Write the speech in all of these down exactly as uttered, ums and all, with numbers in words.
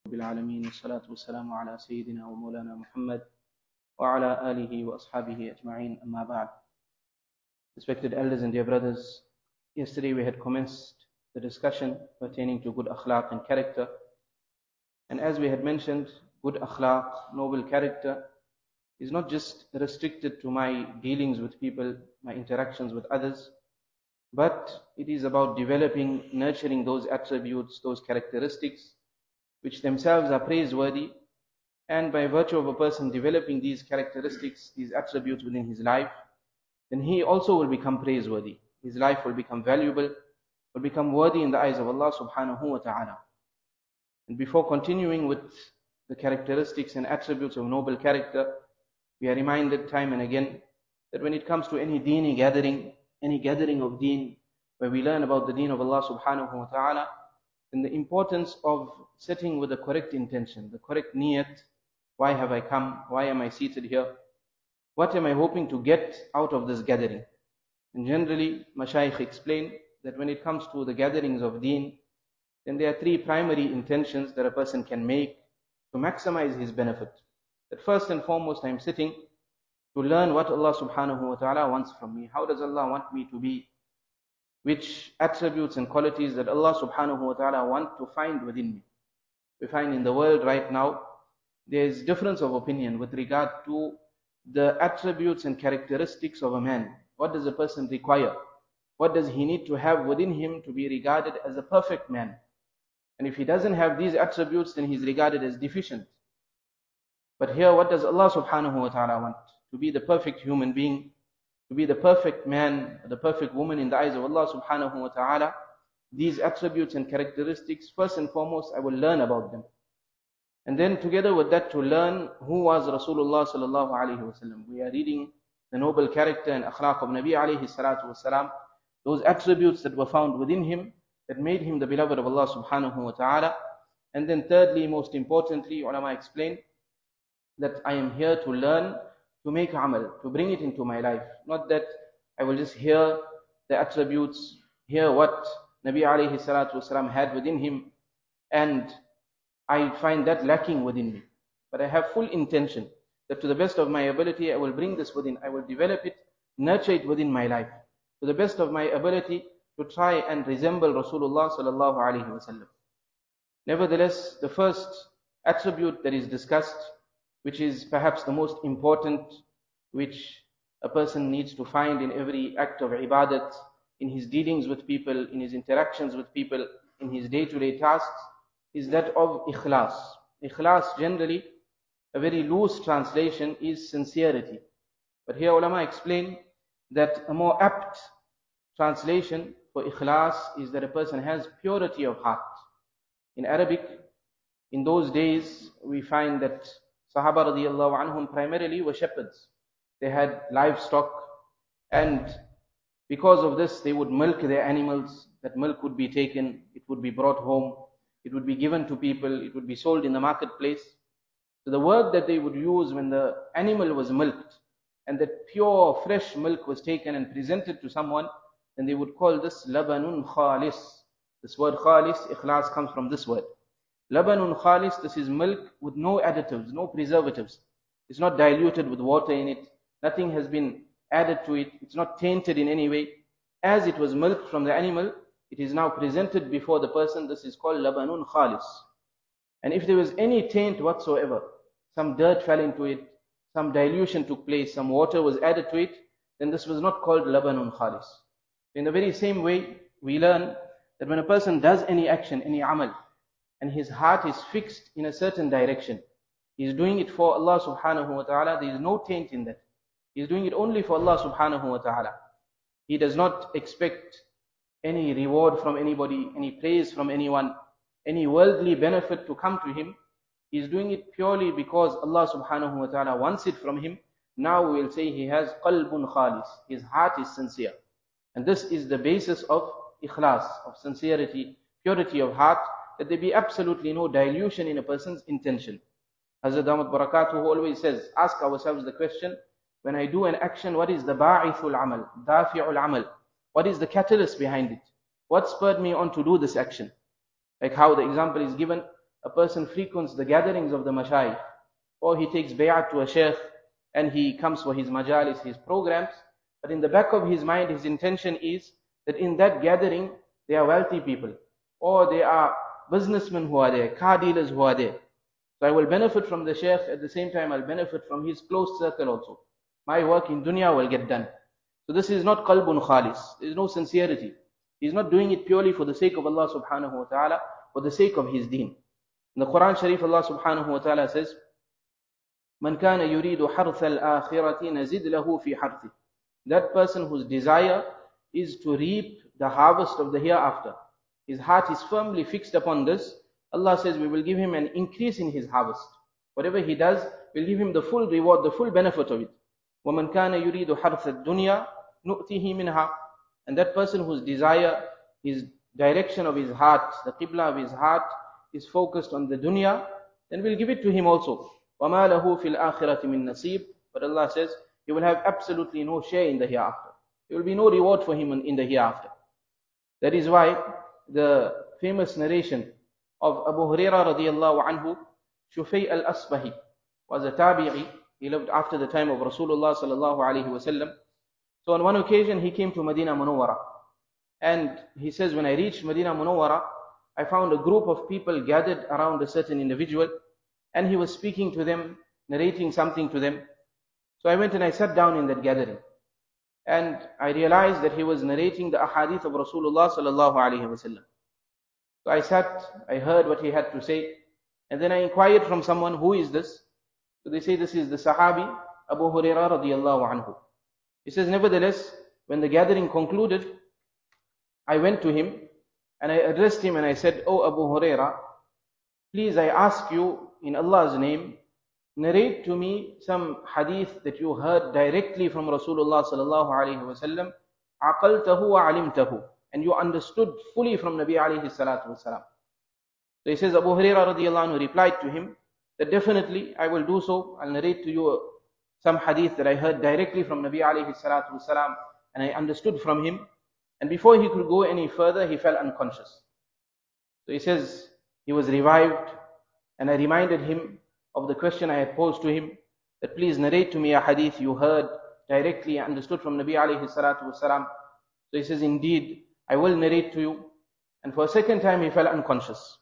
بالعالمين والصلاة والسلام على سيدنا ومولانا محمد وعلى آله وأصحابه أجمعين أما بعد. Respected elders and dear brothers, yesterday we had commenced the discussion pertaining to good akhlaq and character. And as we had mentioned, good akhlaq, noble character, is not just restricted to my dealings with people, my interactions with others, but it is about developing, nurturing those attributes, those characteristics, which themselves are praiseworthy, and by virtue of a person developing these characteristics, these attributes within his life, then he also will become praiseworthy. His life will become valuable, will become worthy in the eyes of Allah subhanahu wa ta'ala. And before continuing with the characteristics and attributes of noble character, we are reminded time and again that when it comes to any deeni gathering, any gathering of deen, where we learn about the deen of Allah subhanahu wa ta'ala, then the importance of sitting with the correct intention, the correct niyat. Why have I come? Why am I seated here? What am I hoping to get out of this gathering? And generally, Mashaykh explain that when it comes to the gatherings of deen, then there are three primary intentions that a person can make to maximize his benefit. That first and foremost, I am sitting to learn what Allah subhanahu wa ta'ala wants from me. How does Allah want me to be? Which attributes and qualities that Allah subhanahu wa ta'ala want to find within me? We find in the world right now, there is difference of opinion with regard to the attributes and characteristics of a man. What does a person require? What does he need to have within him to be regarded as a perfect man? And if he doesn't have these attributes, then he's regarded as deficient. But here, what does Allah subhanahu wa ta'ala want? To be the perfect human being, to be the perfect man, the perfect woman in the eyes of Allah subhanahu wa ta'ala. These attributes and characteristics, first and foremost, I will learn about them. And then together with that, to learn who was Rasulullah sallallahu alayhi wa sallam. We are reading the noble character and akhlaq of Nabi alayhi salatu wa salam, those attributes that were found within him that made him the beloved of Allah subhanahu wa ta'ala. And then thirdly, most importantly, ulama explain that I am here to learn, to make amal, to bring it into my life. Not that I will just hear the attributes, hear what Nabi alayhi salatu wasalam had within him, and I find that lacking within me. But I have full intention that to the best of my ability, I will bring this within, I will develop it, nurture it within my life. To the best of my ability, to try and resemble Rasulullah sallallahu alayhi wasallam. Nevertheless, the first attribute that is discussed, which is perhaps the most important, which a person needs to find in every act of ibadat, in his dealings with people, in his interactions with people, in his day-to-day tasks, is that of ikhlas. Ikhlas, generally, a very loose translation is sincerity. But here ulama explain that a more apt translation for ikhlas is that a person has purity of heart. In Arabic, in those days, we find that Sahaba radiyallahu anhum primarily were shepherds. They had livestock, and because of this, they would milk their animals. That milk would be taken, it would be brought home, it would be given to people, it would be sold in the marketplace. So the word that they would use when the animal was milked, and that pure, fresh milk was taken and presented to someone, then they would call this labanun khalis. This word khalis, ikhlas, comes from this word. Labanun khalis, this is milk with no additives, no preservatives. It's not diluted with water in it. Nothing has been added to it. It's not tainted in any way. As it was milked from the animal, it is now presented before the person. This is called labanun khalis. And if there was any taint whatsoever, some dirt fell into it, some dilution took place, some water was added to it, then this was not called labanun khalis. In the very same way, we learn that when a person does any action, any amal, and his heart is fixed in a certain direction, he is doing it for Allah subhanahu wa ta'ala, there is no taint in that. He is doing it only for Allah subhanahu wa ta'ala. He does not expect any reward from anybody, any praise from anyone, any worldly benefit to come to him. He is doing it purely because Allah subhanahu wa ta'ala wants it from him. Now we will say he has qalbun khalis. His heart is sincere. And this is the basis of ikhlas, of sincerity, purity of heart, that there be absolutely no dilution in a person's intention. Hazrat Ahmad Barakatuh always says, ask ourselves the question, when I do an action, what is the ba'ithul amal, dafi'ul amal? What is the catalyst behind it? What spurred me on to do this action? Like how the example is given, a person frequents the gatherings of the mashayikh, or he takes bay'at to a sheikh and he comes for his majalis, his programs, but in the back of his mind, his intention is that in that gathering, there are wealthy people, or there are businessmen who are there, car dealers who are there. So I will benefit from the sheikh, at the same time I'll benefit from his close circle also. My work in dunya will get done. So this is not qalbun khalis. There is no sincerity. He's not doing it purely for the sake of Allah subhanahu wa ta'ala, for the sake of his deen. In the Quran Sharif, Allah subhanahu wa ta'ala says, Man kana yuridu harth al-akhirati nazid lahu fi harthi. That person whose desire is to reap the harvest of the hereafter. His heart is firmly fixed upon this. Allah says we will give him an increase in his harvest. Whatever he does, we'll give him the full reward, the full benefit of it. وَمَنْ كَانَ يُرِيدُ حَرْثَ الدُّنْيَا نُؤْتِهِ مِنْهَا. And that person whose desire, his direction of his heart, the qibla of his heart is focused on the dunya, then we'll give it to him also. وَمَا لَهُ فِي الْآخِرَةِ مِن نَصِيبٍ. But Allah says, he will have absolutely no share in the hereafter. There will be no reward for him in the hereafter. That is why the famous narration of Abu Hurairah radiyallahu anhu, Shufay al-Asbahi, was a tabi'i. He lived after the time of Rasulullah sallallahu alayhi wasallam. So on one occasion he came to Medina Munawwara, and he says, when I reached Medina Munawwara, I found a group of people gathered around a certain individual, and he was speaking to them, narrating something to them. So I went and I sat down in that gathering, and I realized that he was narrating the ahadith of Rasulullah sallallahu alayhi wasallam. So I sat, I heard what he had to say, and then I inquired from someone, who is this? So they say, this is the Sahabi, Abu Hurairah radiyallahu anhu. He says, nevertheless, when the gathering concluded, I went to him and I addressed him and I said, Oh Abu Hurairah, please I ask you in Allah's name, narrate to me some hadith that you heard directly from Rasulullah sallallahu alayhi wa sallam, aqaltahu wa alimtahu, and you understood fully from Nabi alayhi salatu wasalam. So he says, Abu Hurairah radiyallahu anhu replied to him, that definitely I will do so. I'll narrate to you some hadith that I heard directly from Nabi alayhi salatu wasalam, and I understood from him. And before he could go any further, he fell unconscious. So he says, he was revived, and I reminded him of the question I had posed to him, that please narrate to me a hadith you heard directly, understood from Nabi alayhi salatu wasalam. So he says, indeed, I will narrate to you. And for a second time, he fell unconscious.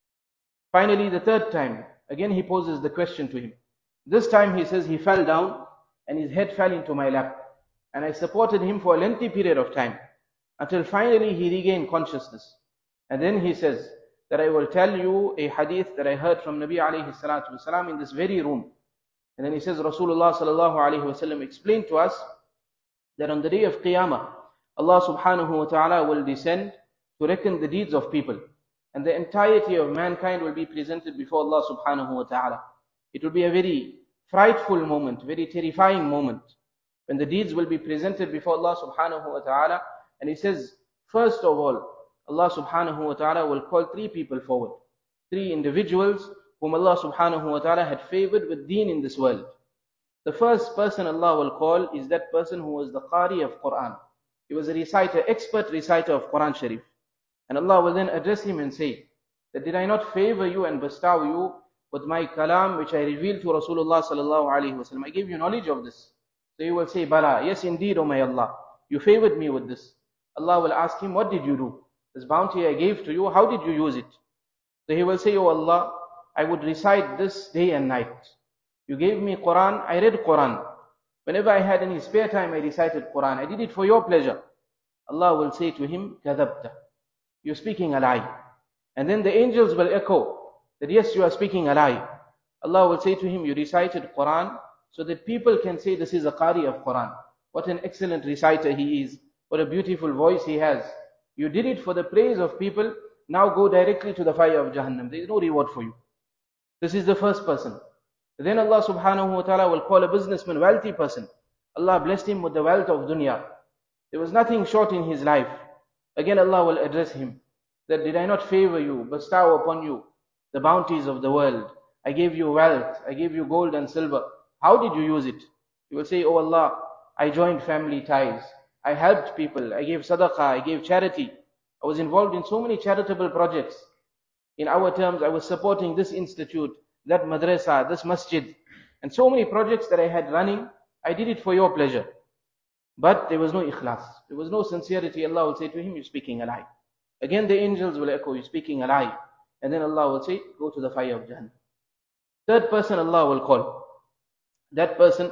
Finally, the third time, again he poses the question to him. This time he says he fell down and his head fell into my lap. And I supported him for a lengthy period of time, until finally he regained consciousness. And then he says that I will tell you a hadith that I heard from Nabi alayhi salatu wasalam in this very room. And then he says, Rasulullah sallallahu alayhi wasallam explained to us that on the day of Qiyamah, Allah subhanahu wa ta'ala will descend to reckon the deeds of people. And the entirety of mankind will be presented before Allah subhanahu wa ta'ala. It will be a very frightful moment, very terrifying moment, when the deeds will be presented before Allah subhanahu wa ta'ala. And he says, first of all, Allah subhanahu wa ta'ala will call three people forward. Three individuals whom Allah subhanahu wa ta'ala had favored with deen in this world. The first person Allah will call is that person who was the Qari of Quran. He was a reciter, expert reciter of Quran Sharif. And Allah will then address him and say, that did I not favor you and bestow you with my kalam which I revealed to Rasulullah sallallahu alayhi wa sallam? I gave you knowledge of this. So he will say, Bala, yes indeed, O my Allah, you favored me with this. Allah will ask him, what did you do? This bounty I gave to you, how did you use it? So he will say, O Allah, I would recite this day and night. You gave me Quran, I read Quran. Whenever I had any spare time, I recited Quran. I did it for your pleasure. Allah will say to him, Kadabta, you're speaking a lie. And then the angels will echo that yes, you are speaking a lie. Allah will say to him, you recited Quran so that people can say this is a Qari of Quran. What an excellent reciter he is. What a beautiful voice he has. You did it for the praise of people. Now go directly to the fire of Jahannam. There is no reward for you. This is the first person. Then Allah subhanahu wa ta'ala will call a businessman, wealthy person. Allah blessed him with the wealth of dunya. There was nothing short in his life. Again Allah will address him, that did I not favor you, bestow upon you the bounties of the world? I gave you wealth, I gave you gold and silver. How did you use it? You will say, Oh Allah, I joined family ties. I helped people. I gave sadaqah. I gave charity. I was involved in so many charitable projects. In our terms, I was supporting this institute, that madrasa, this masjid, and so many projects that I had running. I did it for your pleasure. But there was no ikhlas. There was no sincerity. Allah will say to him, you're speaking a lie. Again, the angels will echo, you're speaking a lie. And then Allah will say, go to the fire of Jahannam. Third person Allah will call. That person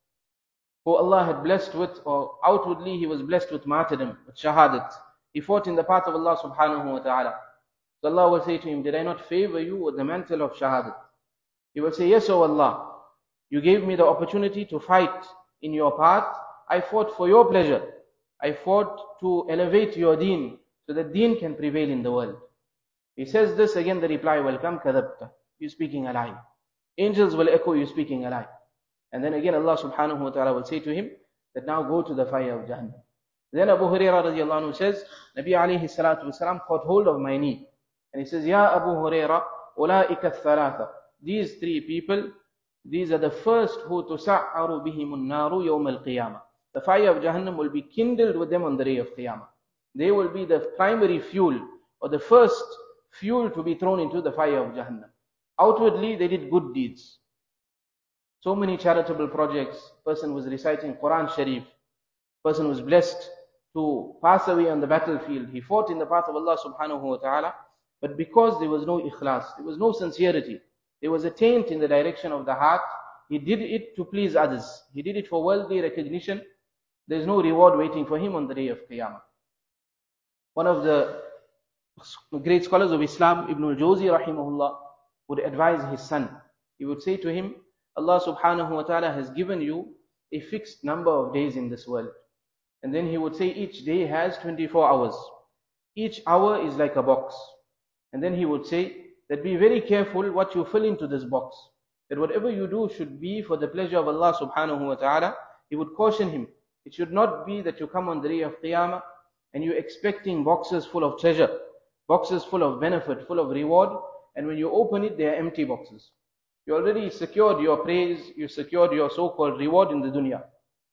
who Allah had blessed with, or outwardly he was blessed with martyrdom, with shahadat. He fought in the path of Allah subhanahu wa ta'ala. So Allah will say to him, did I not favor you with the mantle of shahadat? He will say, yes, O Allah. You gave me the opportunity to fight in your path. I fought for your pleasure. I fought to elevate your deen, so that deen can prevail in the world. He says this, again the reply will come, kadhabta. You're speaking a lie. Angels will echo, you're speaking a lie. And then again Allah subhanahu wa ta'ala will say to him, that now go to the fire of Jahannam. Then Abu Hurairah radiallahu anhu says, Nabi alayhi salatu wasalam caught hold of my knee. And he says, Ya Abu Hurairah, ulaika thalatha. These three people, these are the first who tusa'aru bihimun naru yawm al-qiyamah. The fire of Jahannam will be kindled with them on the day of Qiyamah. They will be the primary fuel, or the first fuel to be thrown into the fire of Jahannam. Outwardly, they did good deeds. So many charitable projects. Person was reciting Quran Sharif. Person was blessed to pass away on the battlefield. He fought in the path of Allah subhanahu wa ta'ala. But because there was no ikhlas, there was no sincerity, there was a taint in the direction of the heart, he did it to please others. He did it for worldly recognition. There is no reward waiting for him on the day of Qiyamah. One of the great scholars of Islam, Ibn al-Jawzi rahimahullah, would advise his son. He would say to him, Allah subhanahu wa ta'ala has given you a fixed number of days in this world. And then he would say each day has twenty-four hours. Each hour is like a box. And then he would say that be very careful what you fill into this box. That whatever you do should be for the pleasure of Allah subhanahu wa ta'ala. He would caution him. It should not be that you come on the day of Qiyamah and you're expecting boxes full of treasure, boxes full of benefit, full of reward, and when you open it, they are empty boxes. You already secured your praise, you secured your so-called reward in the dunya.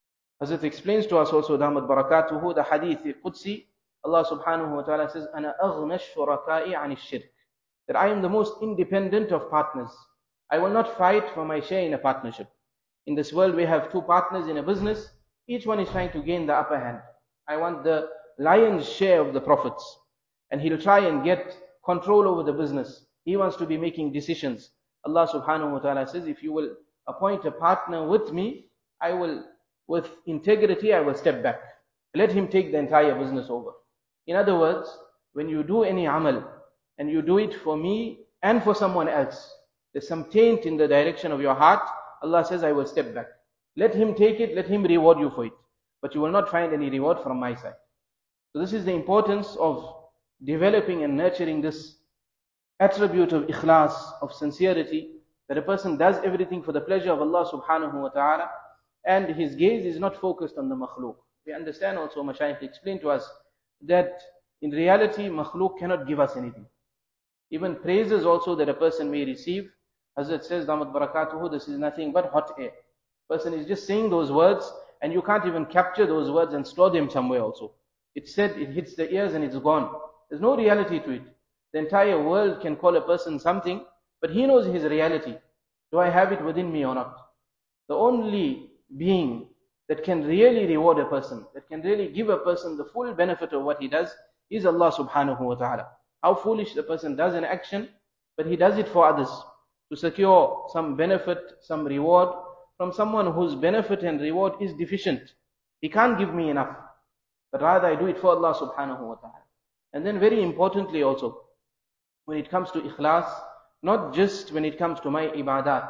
As it explains to us also, Damat Barakatuhu, the hadith Qudsi, Allah subhanahu wa ta'ala says, أَنَا أَغْنَى الشُّرَكَاءِ عَنِ الشِّرْكِ. That I am the most independent of partners. I will not fight for my share in a partnership. In this world, we have two partners in a business. Each one is trying to gain the upper hand. I want the lion's share of the profits. And he'll try and get control over the business. He wants to be making decisions. Allah subhanahu wa ta'ala says, if you will appoint a partner with me, I will, with integrity, I will step back. Let him take the entire business over. In other words, when you do any amal, and you do it for me and for someone else, there's some taint in the direction of your heart, Allah says, I will step back. Let him take it, let him reward you for it. But you will not find any reward from my side. So this is the importance of developing and nurturing this attribute of ikhlas, of sincerity, that a person does everything for the pleasure of Allah subhanahu wa ta'ala, and his gaze is not focused on the makhluk. We understand also, Mashayikh explained to us, that in reality, makhluk cannot give us anything. Even praises also that a person may receive, Hazrat says, Damat Barakatuhu, this is nothing but hot air. Person is just saying those words, and you can't even capture those words and store them somewhere also. It's said, it hits the ears and it's gone. There's no reality to it. The entire world can call a person something, but he knows his reality. Do I have it within me or not? The only being that can really reward a person, that can really give a person the full benefit of what he does, is Allah subhanahu wa ta'ala. How foolish the person does an action, but he does it for others, to secure some benefit, some reward, from someone whose benefit and reward is deficient. He can't give me enough, but rather I do it for Allah subhanahu wa ta'ala. And then very importantly also, when it comes to ikhlas, not just when it comes to my ibadat,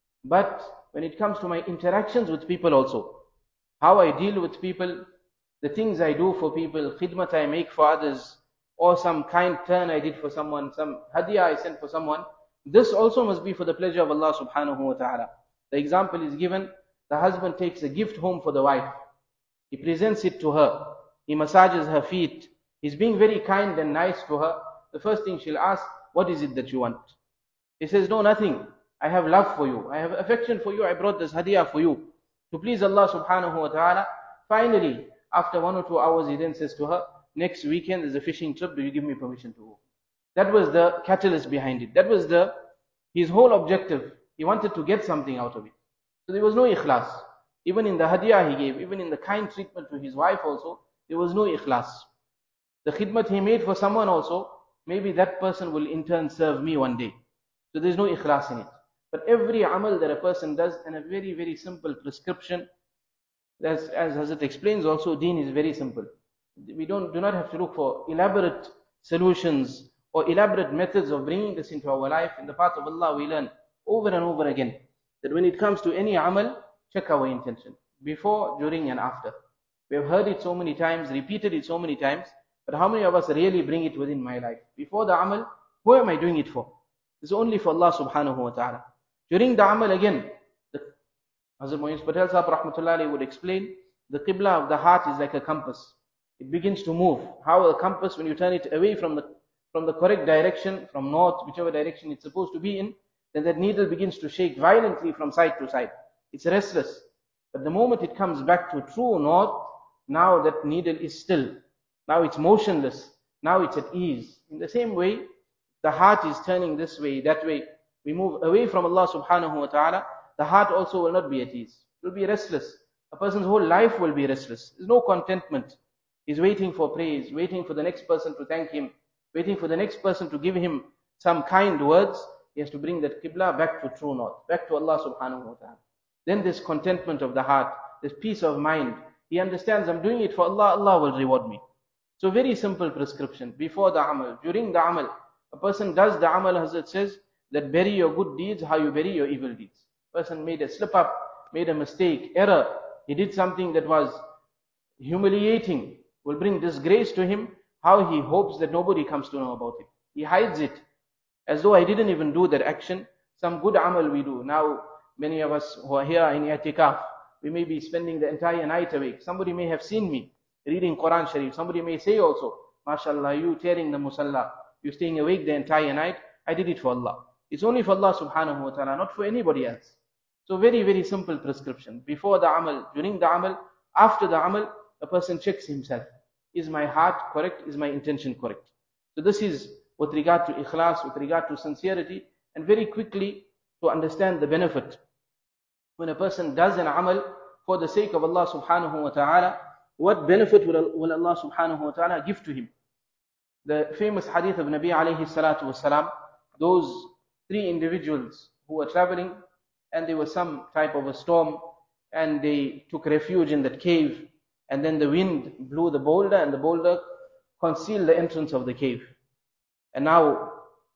but when it comes to my interactions with people also. How I deal with people, the things I do for people, khidmat I make for others, or some kind turn I did for someone, some hadiyah I sent for someone, this also must be for the pleasure of Allah subhanahu wa ta'ala. The example is given, the husband takes a gift home for the wife. He presents it to her. He massages her feet. He's being very kind and nice to her. The first thing she'll ask, what is it that you want? He says, no, nothing. I have love for you. I have affection for you. I brought this hadiyah for you, to please Allah subhanahu wa ta'ala. Finally, after one or two hours, he then says to her, next weekend is a fishing trip. Do you give me permission to go? That was the catalyst behind it. That was the his whole objective. He wanted to get something out of it. So there was no ikhlas. Even in the hadiyah he gave, even in the kind treatment to his wife also, there was no ikhlas. The khidmat he made for someone also, maybe that person will in turn serve me one day. So there's no ikhlas in it. But every amal that a person does, and a very, very simple prescription, as, as Hazrat explains also, deen is very simple. We don't do not have to look for elaborate solutions or elaborate methods of bringing this into our life. In the path of Allah, we learn over and over again that when it comes to any amal, check our intention before, during, and after. We have heard it so many times, repeated it so many times, but how many of us really bring it within my life? Before the amal, who am I doing it for? It's only for Allah subhanahu wa ta'ala. During the amal again, the Hazrat Moeens Patel Sahib rahmatullahi would explain, the qibla of the heart is like a compass. It begins to move. How a compass, when you turn it away from the from the correct direction, from north, whichever direction it's supposed to be in, then that needle begins to shake violently from side to side. It's restless. But the moment it comes back to true north, now that needle is still. Now it's motionless. Now it's at ease. In the same way, the heart is turning this way, that way. We move away from Allah subhanahu wa ta'ala, the heart also will not be at ease. It will be restless. A person's whole life will be restless. There's no contentment. He's waiting for praise, waiting for the next person to thank him, waiting for the next person to give him some kind words. He has to bring that qibla back to true north, back to Allah subhanahu wa ta'ala. Then this contentment of the heart, this peace of mind. He understands, I'm doing it for Allah, Allah will reward me. So very simple prescription. Before the amal, during the amal, a person does the amal, Hazrat says, that bury your good deeds how you bury your evil deeds. Person made a slip up, made a mistake, error. He did something that was humiliating, will bring disgrace to him. How he hopes that nobody comes to know about it. He hides it, as though I didn't even do that action. Some good amal we do. Now, many of us who are here in i'tikaf, we may be spending the entire night awake. Somebody may have seen me reading Quran Sharif. Somebody may say also, mashallah, you tearing the musalla, you staying awake the entire night. I did it for Allah. It's only for Allah subhanahu wa ta'ala, not for anybody else. So very, very simple prescription. Before the amal, during the amal, after the amal, a person checks himself. Is my heart correct? Is my intention correct? So this is with regard to ikhlas, with regard to sincerity, and very quickly to understand the benefit. When a person does an amal for the sake of Allah subhanahu wa ta'ala, what benefit will, will Allah subhanahu wa ta'ala give to him? The famous hadith of Nabi alayhi salatu wasalam, those three individuals who were traveling and there was some type of a storm and they took refuge in that cave, and then the wind blew the boulder and the boulder concealed the entrance of the cave. And now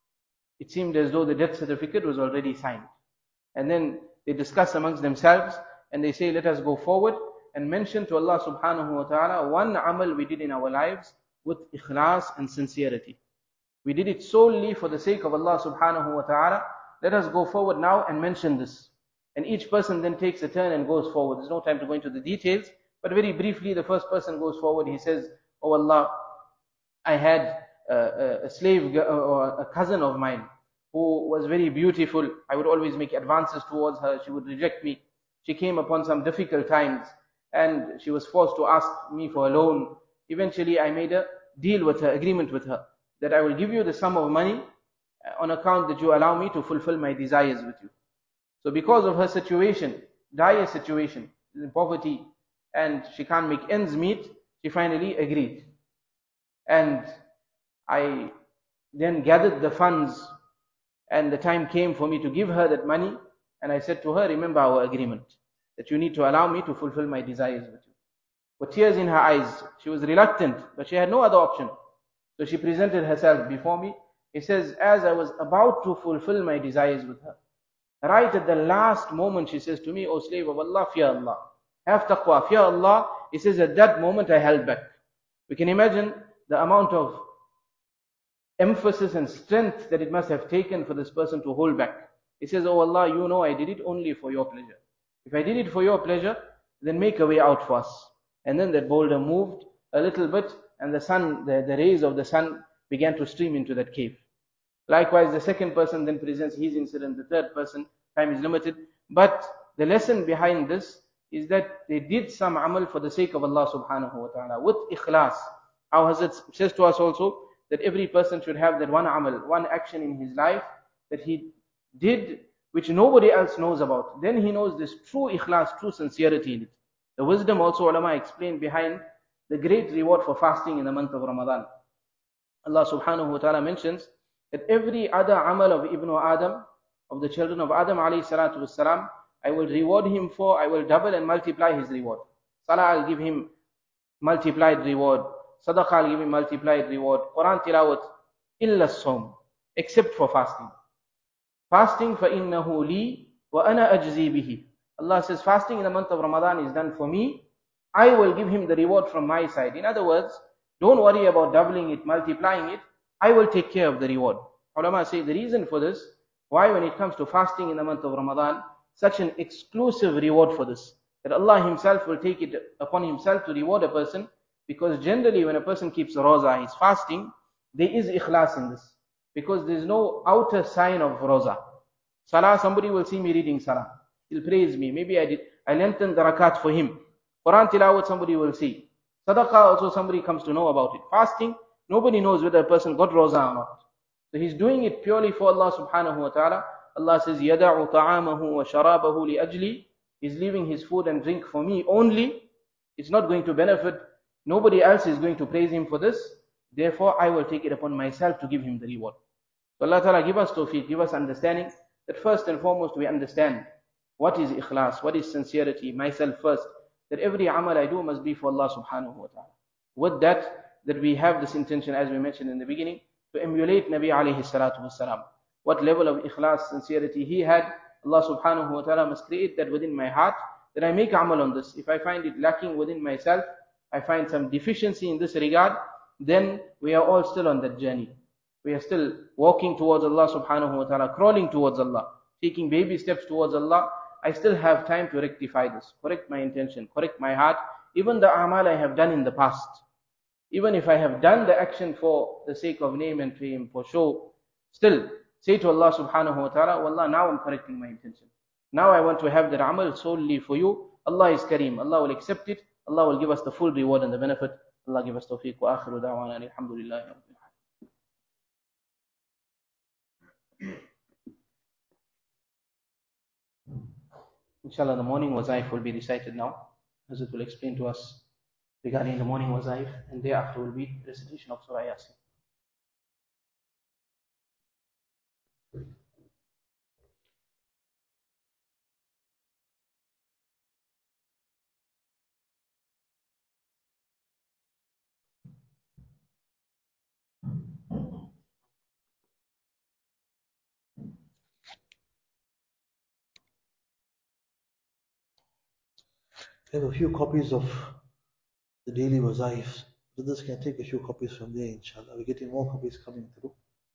it seemed as though the death certificate was already signed. And then they discuss amongst themselves and they say, let us go forward and mention to Allah subhanahu wa ta'ala one amal we did in our lives with ikhlas and sincerity. We did it solely for the sake of Allah subhanahu wa ta'ala. Let us go forward now and mention this. And each person then takes a turn and goes forward. There's no time to go into the details, but very briefly, the first person goes forward. He says, oh Allah, I had a, a slave or a cousin of mine who was very beautiful. I would always make advances towards her. She would reject me. She came upon some difficult times and she was forced to ask me for a loan. Eventually, I made a deal with her, agreement with her, that I will give you the sum of money on account that you allow me to fulfill my desires with you. So because of her situation, dire situation, in poverty, and she can't make ends meet, she finally agreed. And I then gathered the funds, and the time came for me to give her that money, and I said to her, remember our agreement, that you need to allow me to fulfill my desires with you. With tears in her eyes, she was reluctant, but she had no other option. So she presented herself before me. He says, as I was about to fulfill my desires with her, right at the last moment she says to me, O slave of Allah, fear Allah. Have taqwa, fear Allah. He says, at that moment I held back. We can imagine the amount of emphasis and strength that it must have taken for this person to hold back. He says, oh Allah, you know I did it only for your pleasure. If I did it for your pleasure, then make a way out for us. And then that boulder moved a little bit, and the sun, the, the rays of the sun began to stream into that cave. Likewise, the second person then presents his incident, the third person, time is limited. But the lesson behind this is that they did some amal for the sake of Allah subhanahu wa ta'ala, with ikhlas. How Hazrat says to us also, that every person should have that one amal, one action in his life that he did which nobody else knows about. Then he knows this true ikhlas, true sincerity in it. The wisdom also ulama explained behind the great reward for fasting in the month of Ramadan. Allah subhanahu wa ta'ala mentions that every other amal of Ibn Adam, of the children of Adam alayhi salatu wassalam, I will reward him for, I will double and multiply his reward. Salah, I'll give him multiplied reward. Sadaqah, I'll give him multiplied reward. Quran tilawat, illa as-sawm, except for fasting. Fasting, فَإِنَّهُ لِي وَأَنَا أَجْزِي بِهِ. Allah says fasting in the month of Ramadan is done for me. I will give him the reward from my side. In other words, don't worry about doubling it, multiplying it. I will take care of the reward. Ulama say the reason for this, why when it comes to fasting in the month of Ramadan, such an exclusive reward for this, that Allah himself will take it upon himself to reward a person, because generally when a person keeps roza, he's fasting, there is ikhlas in this, because there is no outer sign of roza. Salah, somebody will see me reading salah, he'll praise me, maybe I did, I lengthened the rakat for him. Quran tilawat, somebody will see. Sadaqah also, somebody comes to know about it. Fasting, nobody knows whether a person got roza or not. So he's doing it purely for Allah subhanahu wa ta'ala. Allah says, يَدَعُ طَعَامَهُ وَشَرَابَهُ لِأَجْلِي. He's leaving his food and drink for me only. It's not going to benefit. Nobody else is going to praise him for this. Therefore, I will take it upon myself to give him the reward. So Allah ta'ala give us tawfiq, give us understanding, that first and foremost we understand what is ikhlas, what is sincerity, myself first, that every amal I do must be for Allah subhanahu wa ta'ala. With that, that we have this intention, as we mentioned in the beginning, to emulate Nabi alayhi salatu wasalam. What level of ikhlas, sincerity he had, Allah subhanahu wa ta'ala must create that within my heart, that I make amal on this. If I find it lacking within myself, I find some deficiency in this regard, then we are all still on that journey. We are still walking towards Allah subhanahu wa ta'ala, crawling towards Allah, taking baby steps towards Allah. I still have time to rectify this, correct my intention, correct my heart, even the amal I have done in the past. Even if I have done the action for the sake of name and fame, for show, still say to Allah subhanahu wa ta'ala, Wallah, now I'm correcting my intention. Now I want to have that amal solely for you. Allah is Kareem. Allah will accept it. Allah will give us the full reward and the benefit. Allah give us tawfiq. Wa akhiru da'wana alhamdulillahi rabbil alamin. Inshallah, the morning wazaif will be recited now. Hazrat will explain to us regarding the morning wazaif, and thereafter will be recitation of Surah Yasin. I have a few copies of the daily wazaif. Brothers can take a few copies from there, inshallah. We're getting more copies coming through.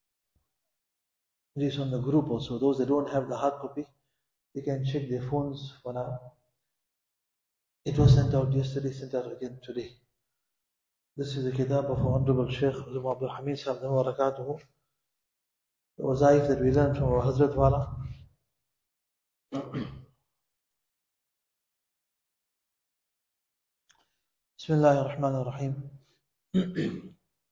It is on the group also. Those that don't have the hard copy, they can check their phones for now. It was sent out yesterday, sent out again today. This is the kitab of our Honorable Shaykh Abdul Hamid Sahib, the wazaif that we learned from our Hazrat Wala. Bismillah ar-Rahman ar-Rahim.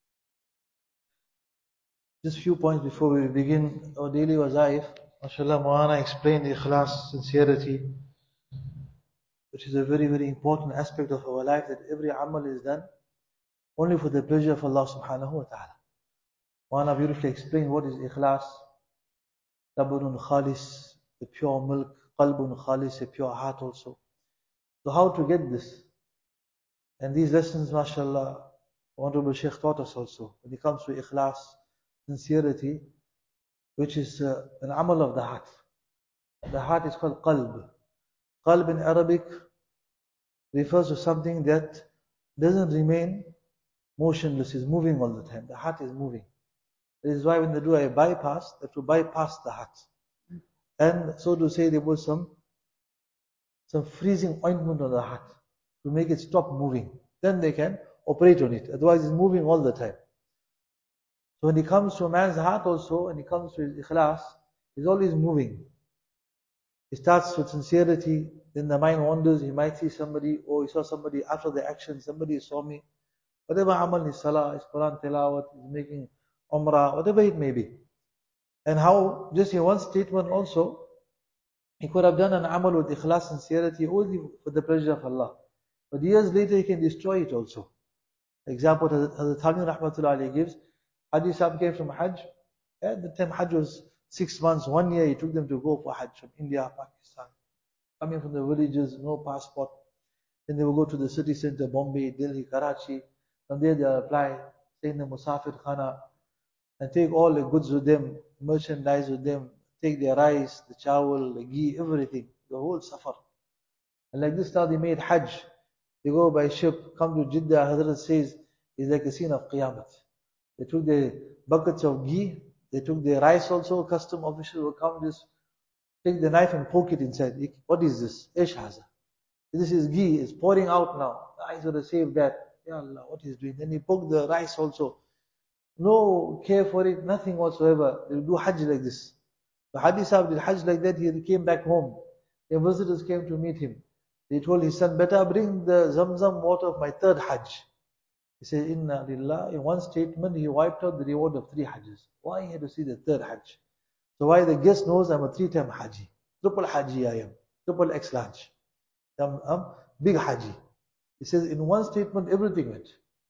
Just few points before we begin our daily wazaif. MashaAllah, Mu'ana explained the ikhlas, sincerity, which is a very, very important aspect of our life, that every amal is done only for the pleasure of Allah subhanahu wa ta'ala. Mu'ana beautifully explained what is ikhlas. Labunun khalis, the pure milk. Qalbun khalis, a pure heart also. So how to get this? And these lessons, mashallah, Honorable Shaykh taught us also. When it comes to ikhlas, sincerity, which is uh, an amal of the heart. The heart is called qalb. Qalb in Arabic refers to something that doesn't remain motionless, is moving all the time. The heart is moving. That is why when they do a bypass, they have to bypass the heart. And so to say, there was some, some freezing ointment on the heart to make it stop moving. Then they can operate on it. Otherwise it's moving all the time. So when it comes to a man's heart also, when it comes to his ikhlas, he's always moving. He starts with sincerity, then the mind wanders, he might see somebody, or he saw somebody after the action, somebody saw me. Whatever amal is salah, is Quran tilawat, is making umrah, whatever it may be. And how, just in one statement also, he could have done an amal with ikhlas, sincerity, only for the pleasure of Allah. But years later, he can destroy it also. Example, Hazrat Thani Rahmatullah Ali gives, Hadi Sahib came from Hajj. At the time Hajj was six months, one year, he took them to go for Hajj from India, Pakistan. Coming from the villages, no passport. Then they will go to the city center, Bombay, Delhi, Karachi. From there they apply, stay in the Musafir Khana, and take all the goods with them, merchandise with them, take their rice, the chawal, the ghee, everything, the whole safar. And like this now they made Hajj. They go by ship, come to Jeddah. Hazrat says, it's like a scene of Qiyamah. They took the buckets of ghee, they took the rice also, custom officials will come, just take the knife and poke it inside. What is this? Ish haza. This is ghee, it's pouring out now. I should have saved that. Ya Allah, what he's doing. Then he poked the rice also. No care for it, nothing whatsoever. They do Hajj like this. The Hadi Sahib did Hajj like that, he came back home. The visitors came to meet him. They told his son, better bring the Zamzam water of my third Hajj. He said, Inna Lillah. In one statement, he wiped out the reward of three Hajjs. Why he had to see the third Hajj? So why the guest knows I'm a three-time Haji. Triple Haji I am. Triple X large. I'm, I'm big Haji. He says, in one statement, everything went.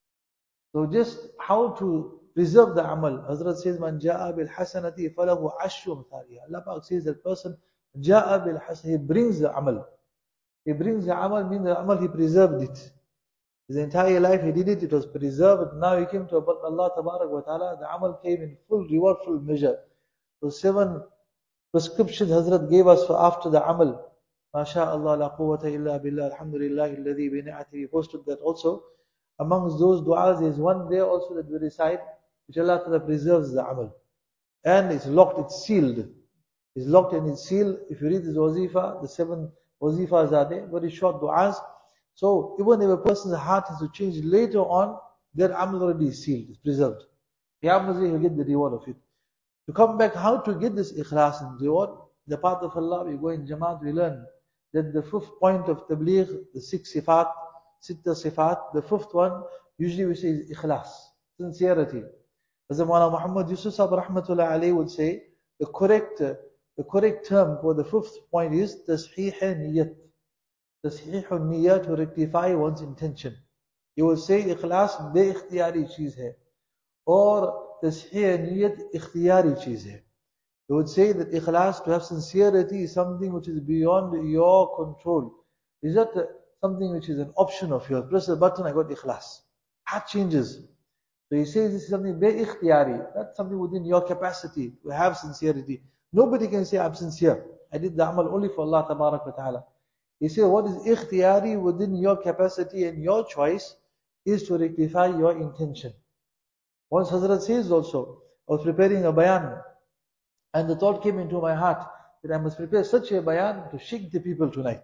So just how to preserve the amal. Hazrat says, Man ja'a bil hasanati falahu ashru amthaliha. Allah Pak says that person, ja'a bil hasanati, he brings the amal. He brings the amal, means the amal, he preserved it. His entire life he did it, it was preserved. Now he came to Allah Tabarak wa Ta'ala, the amal came in full reward, full measure. Those seven prescriptions Hazrat gave us for after the amal. MashaAllah, la quwwata illa billah, alhamdulillah, alladhi bi ni'ati. We posted that also. Amongst those du'as is one there also that we recite, which Allah Ta'ala preserves the amal. And it's locked, it's sealed. It's locked and it's sealed. If you read this wazifa, the seven wazifas are there, very short du'as. So even if a person's heart has to change later on, their amal already is sealed, it's preserved. Qiyamah he'll get the reward of it. To come back, how to get this ikhlas and reward, the path of Allah, we go in Jamaat, we learn that the fifth point of tabligh, the six sifat, sitta sifat, the fifth one, usually we say is ikhlas, sincerity. As Mawlana Muhammad Yusuf Sahib Rahmatullah Alayhi would say, the correct, the correct term for the fifth point is tasheeh niyat. Tasheeh niyat, to rectify one's intention. You will say ikhlas be ikhtiyari cheez hai, or tasheeh niyat ikhtiyari cheez hai. You would say that ikhlas, to have sincerity, is something which is beyond your control. Is that something which is an option of yours? Press the button, I got ikhlas. Heart changes. So he says this is something be ikhtiyari. That's something within your capacity to have sincerity. Nobody can say I'm sincere. I did the amal only for Allah Tabarak wa Ta'ala. He said what is ikhtiyari within your capacity and your choice is to rectify your intention. Once Hazrat says also, I was preparing a bayan, and the thought came into my heart that I must prepare such a bayan to shake the people tonight.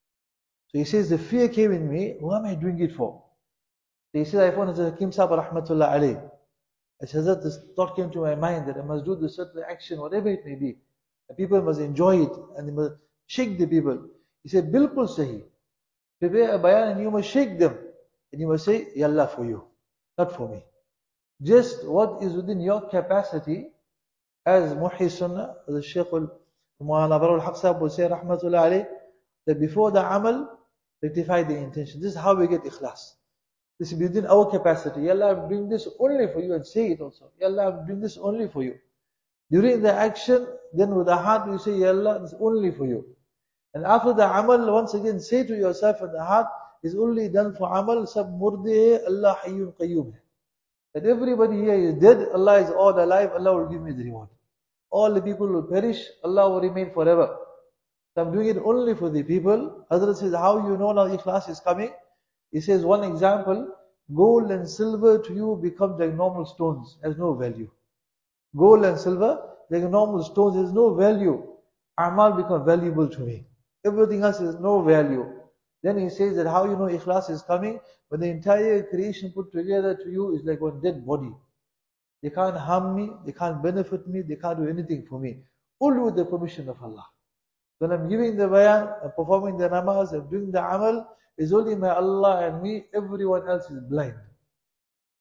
So he says the fear came in me, who am I doing it for? So he said, I found Hazrat Hakim Sahib Rahmatullah Alayhi. As Hazrat, this thought came to my mind that I must do this certain action, whatever it may be. The people must enjoy it and they must shake the people. He said, Bilkul Sahi. Prepare a bayan and you must shake them. And you must say, Yallah for you, not for me. Just what is within your capacity, as Muhi Sunnah, the Shaykh Mawlana Barul Haq Sahib will say, Rahmatullah Alayhi, that before the amal, rectify the intention. This is how we get ikhlas. This is within our capacity. Ya Allah, I'm doing this only for you, and say it also. Ya Allah, I'm doing this only for you. During the action, then with the heart you say, Ya Allah, it's only for you. And after the amal, once again say to yourself in the heart, is only done for amal, sab murde hai, Allah hayyun qayyum hai. That everybody here is dead, Allah is all alive, Allah will give me the reward. All the people will perish, Allah will remain forever. So I'm doing it only for the people. Hazrat says, how you know now ikhlas is coming? He says, one example, gold and silver to you become like normal stones, has no value. Gold and silver, like normal stones, has no value. Amal become valuable to me. Everything else has no value. Then he says that how you know ikhlas is coming? When the entire creation put together to you is like one dead body. They can't harm me, they can't benefit me, they can't do anything for me. Only with the permission of Allah. When I'm giving the bayan, I'm performing the namaz, I'm doing the amal, is only my Allah and me, everyone else is blind.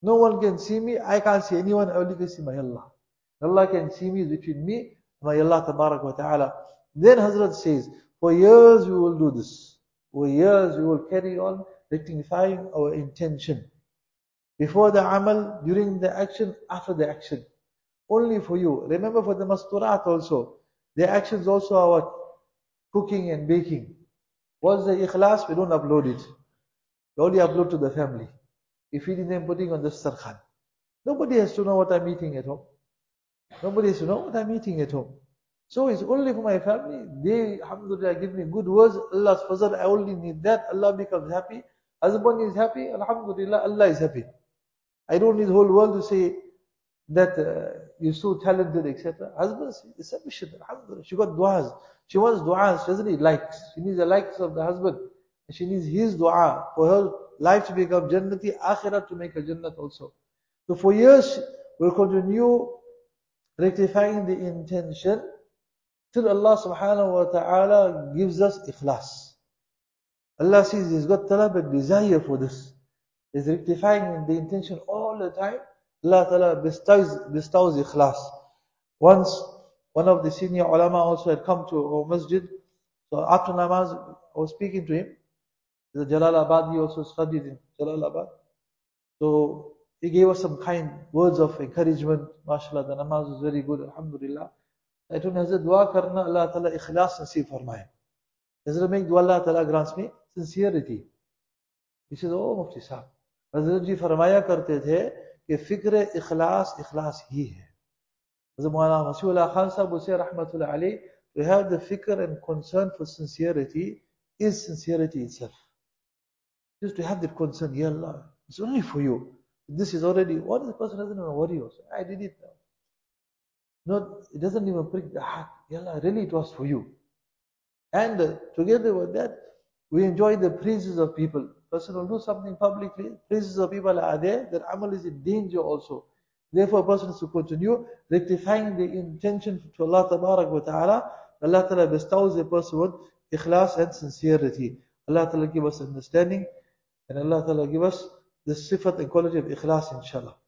No one can see me, I can't see anyone, I only can see my Allah. Allah can see me, is between me and my Allah tabarak wa ta'ala. Then Hazrat says, for years we will do this. For years we will carry on rectifying our intention. Before the amal, during the action, after the action. Only for you. Remember for the masturat also. The actions also are what? Cooking and baking. What's the ikhlas? We don't upload it. We only upload to the family. We feeding them, putting on the sarkhan. Nobody has to know what I'm eating at home. Nobody has to know what I'm eating at home. So it's only for my family. They, alhamdulillah, give me good words. Allah's fazl, I only need that. Allah becomes happy. Husband is happy. Alhamdulillah, Allah is happy. I don't need the whole world to say that uh, you're so talented, et cetera. Husband is submission. Alhamdulillah. She got du'as. She wants du'as. She doesn't need likes. She needs the likes of the husband. And she needs his du'a for her life to become jannati, akhirah to make a jannat also. So for years, we'll continue rectifying the intention till Allah subhanahu wa ta'ala gives us ikhlas. Allah says He's got talab and desire for this. He's rectifying the intention all the time. Allah ta'ala bestows, bestows ikhlas. Once, one of the senior ulama also had come to our masjid. So after namaz, I was speaking to him. The Jalalabad, he also studied in Jalalabad. So he gave us some kind words of encouragement. MashaAllah, the namaz was very good. Alhamdulillah. I told him, Hazrat, dua karna, Allah ta'ala ikhlas nasib farmaye. Hazrat, make dua, Allah ta'ala grants me sincerity. He says, oh, Mufti Sahib. Hazrat ji farmaya karte the कि फिक्र इखलास इखलास ही है. Hazrat Maulana Masihullah Khan Sahib would say, Rahmatullah alayh, to have the fikr and concern for sincerity is sincerity itself. Just to have that concern, Ya Allah, it's only for you. This is already, what the person doesn't even worry also. I did it now. No, it doesn't even prick the heart. Ya Allah, really it was for you. And uh, together with that, we enjoy the praises of people. Person will do something publicly, praises of people are there, that amal is in danger also. Therefore, a person is to continue rectifying the intention to Allah Tabarak wa Ta'ala. Allah Ta'ala bestows a person with ikhlas and sincerity. Allah Ta'ala give us understanding, and Allah Ta'ala give us the sifat and quality of ikhlas, inshallah.